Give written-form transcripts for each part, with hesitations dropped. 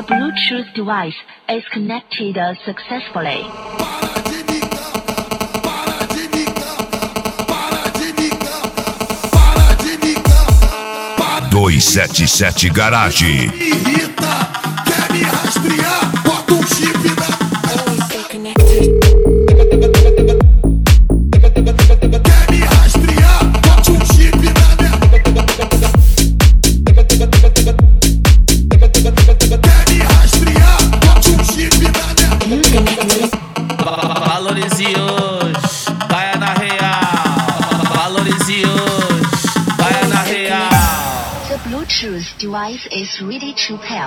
The Bluetooth device is connected successfully. 277 Garage. Me irrita, quer me rastrear, bota um chip na... Quer me rastrear, bota um chip na minha... Quer me rastrear, bota um chip na minha... Valorize hoje, caia na real. Valorize hoje, caia na real. The Bluetooth device is ready to pair.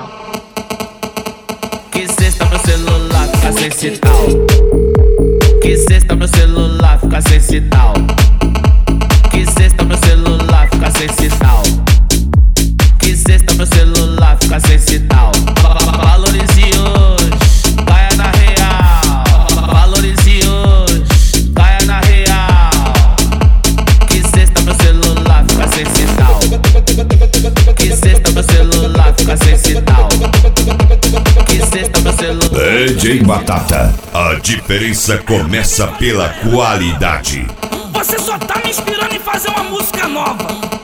Que cesta meu celular fica sem sinal. Que cesta meu celular fica sem sinal. Que cesta meu celular fica sem sinal. Que cesta meu celular fica sem sinal. Valorize hoje, caia na real. Valorize hoje, caia na real. Que cesta meu celular fica sem sinal. Que cesta meu celular fica sem sinal. Que cesta meu celular. DJ Batata, a diferença começa pela qualidade. Você só tá me inspirando em fazer uma música nova.